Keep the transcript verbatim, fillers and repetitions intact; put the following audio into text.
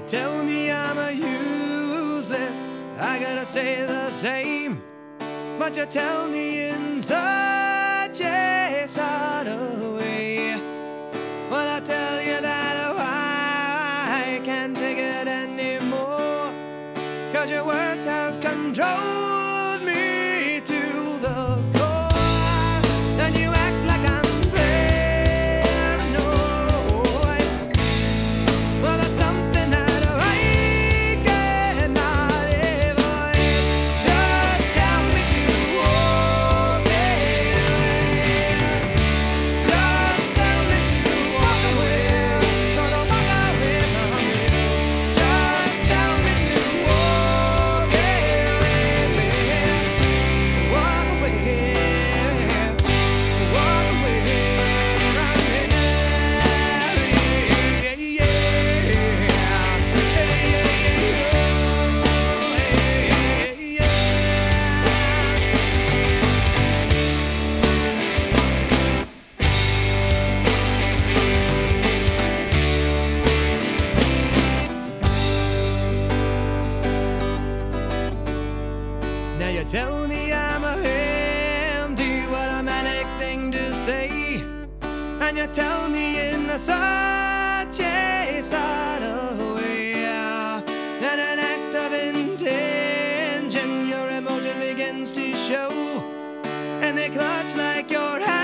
tell me I'm a useless, I gotta say the same. But you tell me in such a subtle way. Well, I tell you that oh, I can't take it anymore, 'cause your words have controlled me to the core. Then you act like I'm paranoid. Well, that's something that I cannot avoid. Just tell me to walk away. Just tell me to walk away. Gonna walk away from you. Just tell me to walk away. Walk away. Walk away from me. Yeah, yeah, yeah, yeah. Now you tell me I'm a empty, what a manic thing to say. And you tell me in a such a subtle way that an act of intention, your emotion begins to show, and they clutch like your hand.